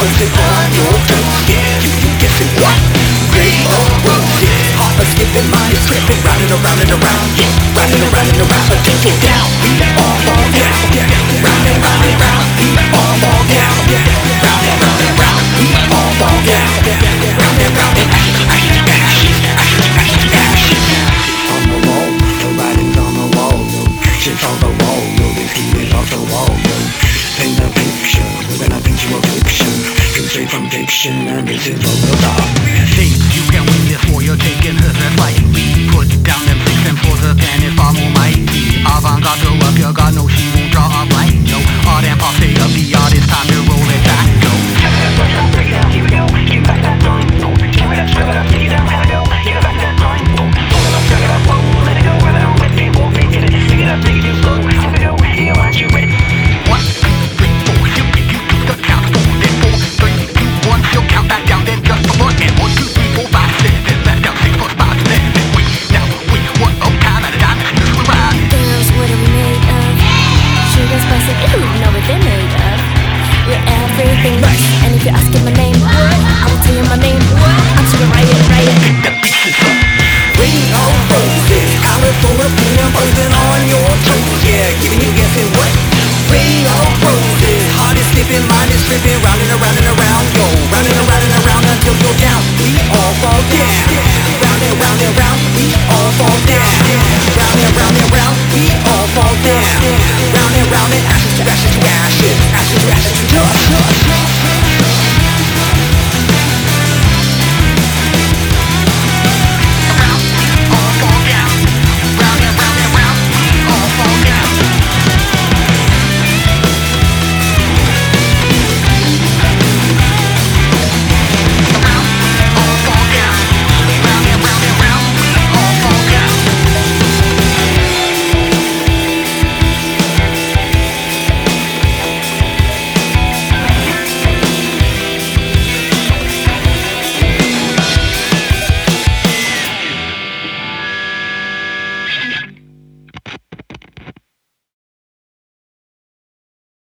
posted on your toes. Yeah, you guessing what? Ray of roses, heart a skipping, mind is tripping, round and around and around, yeah, round and around and around, until you're down. We all fall down, round and round and round. We all fall down, round and round and round. We all fall down, round and round and ashes, ashes, ashes. On the wall, the writing's on the wall, yo. Shit's on the wall, yo. The feeling's off the wall, yo. Paint a picture, we're gonna paint you a picture. Straight from fiction, and this is what we'll talk. Think you can win this war, you're taking her that lightly. Put down them 6 and 4, the pen is far more mighty. Avant-garde throw up your guard, no, she won't draw a blank, no. Art and pop state of the art, it's time to roll it back, go. Here we go, give back that time, no. Give it up, strip it up, take it down, have it go. Give back that time, no. Hold it up, drag it up, whoa, let it go, run out with me, won't be in it. Pick it up, take it too slow, have it go, here, watch you win. 1, 2, 3, 4, you beat you to the count, 4, then 4, 3, 2, 1, she'll count back down, then just a one, and 1, 2, 3, 4, 5, 6, then left down 6, 4, 5, 7, then wait, now wait, 1, oh, time at a time, this we're riding. Girls, what are we made of? Sugar, spice, and ooh, know what they're made of. We're everything lush, and if you're asking my name, I will tell you my name. I'm sugar, write it. Ring of roses, colorful of freedom, posting on your toes. Yeah, giving you guessing what? Ring of roses, heart is skipping, mind is tripping, round and around and around, yo, round and around until you're down. We all fall down, round and round and round. We all fall down, round and round and round. We all fall down, round and round and ashes to ashes to ashes, ashes to ashes to